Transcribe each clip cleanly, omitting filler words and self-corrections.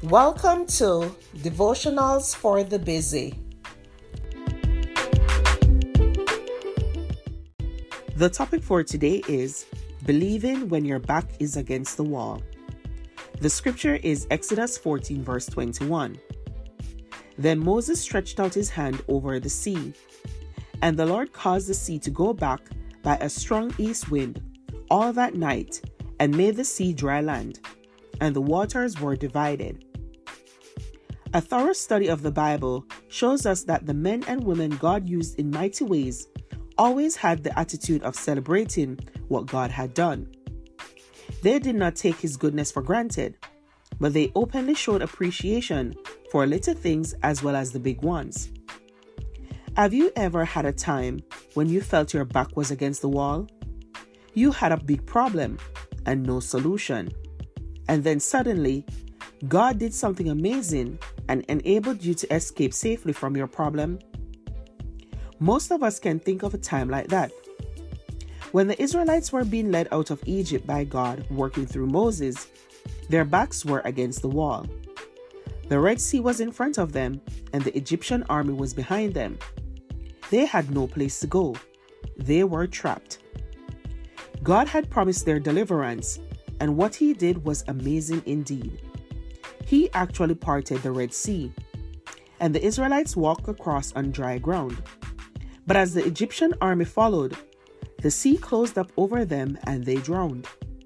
Welcome to Devotionals for the Busy. The topic for today is believing when your back is against the wall. The scripture is Exodus 14 verse 21. Then Moses stretched out his hand over the sea, and the Lord caused the sea to go back by a strong east wind all that night, and made the sea dry land, and the waters were divided. A thorough study of the Bible shows us that the men and women God used in mighty ways always had the attitude of celebrating what God had done. They did not take His goodness for granted, but they openly showed appreciation for little things as well as the big ones. Have you ever had a time when you felt your back was against the wall? You had a big problem and no solution. And then suddenly, God did something amazing and enabled you to escape safely from your problem. Most of us can think of a time like that. When the Israelites were being led out of Egypt by God working through Moses, their backs were against the wall. The Red Sea was in front of them and the Egyptian army was behind them. They had no place to go. They were trapped. God had promised their deliverance, and what He did was amazing indeed. He actually parted the Red Sea, and the Israelites walked across on dry ground. But as the Egyptian army followed, the sea closed up over them and they drowned.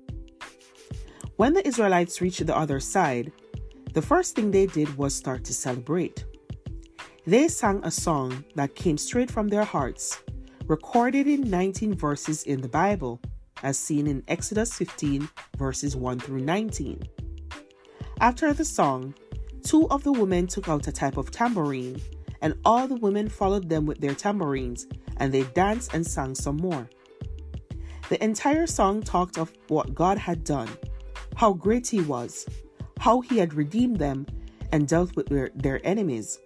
When the Israelites reached the other side, the first thing they did was start to celebrate. They sang a song that came straight from their hearts, recorded in 19 verses in the Bible, as seen in Exodus 15 verses 1 through 19. After the song, two of the women took out a type of tambourine, and all the women followed them with their tambourines, and they danced and sang some more. The entire song talked of what God had done, how great He was, how He had redeemed them and dealt with their enemies.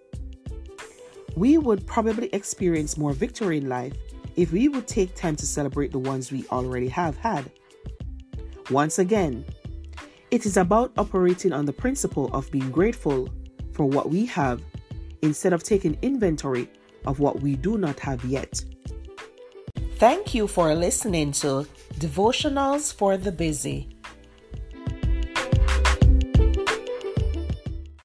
We would probably experience more victory in life if we would take time to celebrate the ones we already have had. Once again, it is about operating on the principle of being grateful for what we have instead of taking inventory of what we do not have yet. Thank you for listening to Devotionals for the Busy.